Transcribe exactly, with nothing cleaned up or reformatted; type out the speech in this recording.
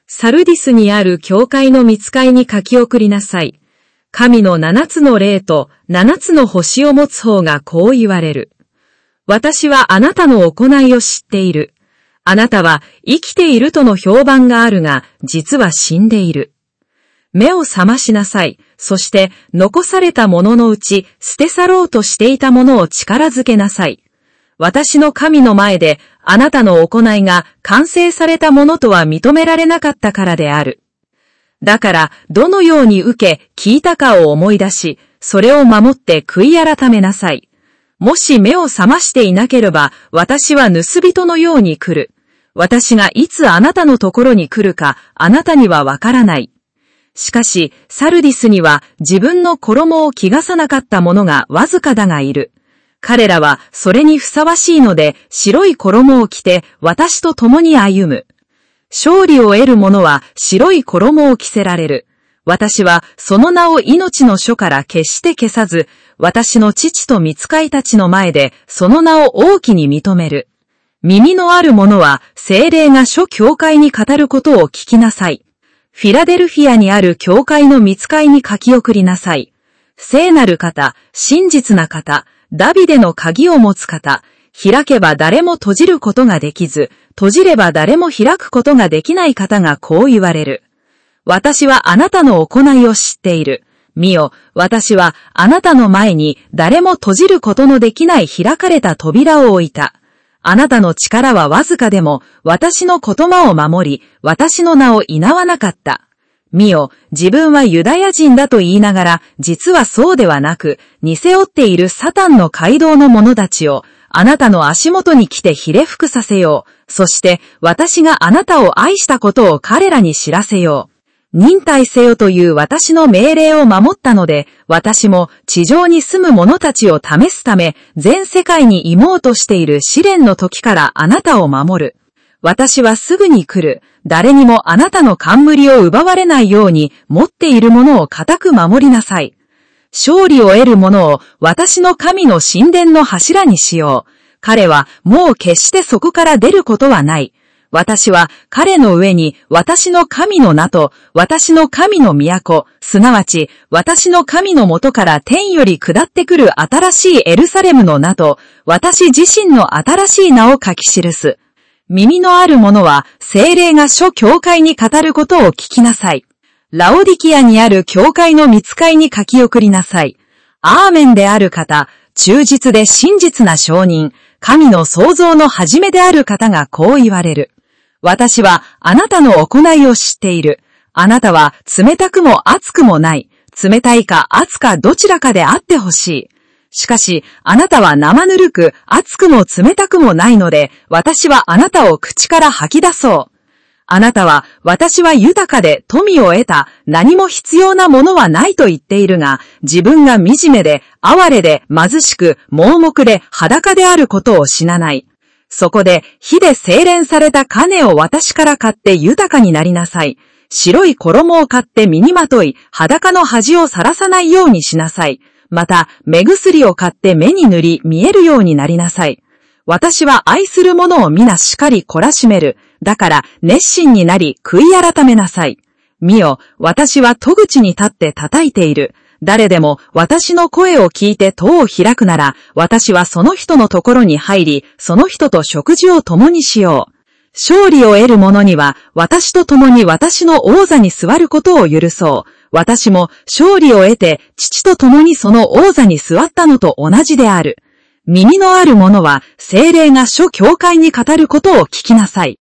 サルディスにある教会の御使いに書き送りなさい。神の七つの霊と七つの星を持つ方がこう言われる。私はあなたの行いを知っている。あなたは生きているとの評判があるが、実は死んでいる。目を覚ましなさい。そして残されたもののうち捨て去ろうとしていたものを力づけなさい。私の神の前であなたの行いが完成されたものとは認められなかったからである。だからどのように受け聞いたかを思い出し、それを守って悔い改めなさい。もし目を覚ましていなければ、私は盗人のように来る。私がいつあなたのところに来るか、あなたにはわからない。しかし、サルディスには自分の衣を着がさなかった者がわずかだがいる。彼らはそれにふさわしいので、白い衣を着て私と共に歩む。勝利を得る者は白い衣を着せられる。私はその名を命の書から決して消さず、私の父と御使いたちの前でその名を大きに認める。耳のある者は聖霊が諸教会に語ることを聞きなさい。フィラデルフィアにある教会の御使いに書き送りなさい。聖なる方、真実な方、ダビデの鍵を持つ方、開けば誰も閉じることができず、閉じれば誰も開くことができない方がこう言われる。私はあなたの行いを知っている。見よ、私はあなたの前に誰も閉じることのできない開かれた扉を置いた。あなたの力はわずかでも、私の言葉を守り、私の名を否わなかった。見よ、自分はユダヤ人だと言いながら、実はそうではなく、偽追っているサタンの街道の者たちを、あなたの足元に来てひれ伏させよう。そして、私があなたを愛したことを彼らに知らせよう。忍耐せよという私の命令を守ったので、私も地上に住む者たちを試すため、全世界に妹としている試練の時からあなたを守る。私はすぐに来る。誰にもあなたの冠を奪われないように、持っているものを固く守りなさい。勝利を得る者を私の神の神殿の柱にしよう。彼はもう決してそこから出ることはない。私は彼の上に私の神の名と私の神の都、すなわち私の神の元から天より下ってくる新しいエルサレムの名と私自身の新しい名を書き記す。耳のある者は聖霊が諸教会に語ることを聞きなさい。ラオディキアにある教会の御使いに書き送りなさい。アーメンである方、忠実で真実な証人、神の創造の始めである方がこう言われる。私はあなたの行いを知っている。あなたは冷たくも熱くもない。冷たいか熱かどちらかであってほしい。しかし、あなたは生ぬるく、熱くも冷たくもないので、私はあなたを口から吐き出そう。あなたは、私は豊かで富を得た、何も必要なものはないと言っているが、自分が惨めで、哀れで、貧しく、盲目で、裸であることを知らない。そこで、火で精錬された金を私から買って豊かになりなさい。白い衣を買って身にまとい、裸の恥をさらさないようにしなさい。また、目薬を買って目に塗り、見えるようになりなさい。私は愛する者を皆しかり懲らしめる。だから、熱心になり、悔い改めなさい。見よ、私は戸口に立って叩いている。誰でも私の声を聞いて戸を開くなら、私はその人のところに入り、その人と食事を共にしよう。勝利を得る者には、私と共に私の王座に座ることを許そう。私も勝利を得て、父と共にその王座に座ったのと同じである。耳のある者は、聖霊が諸教会に語ることを聞きなさい。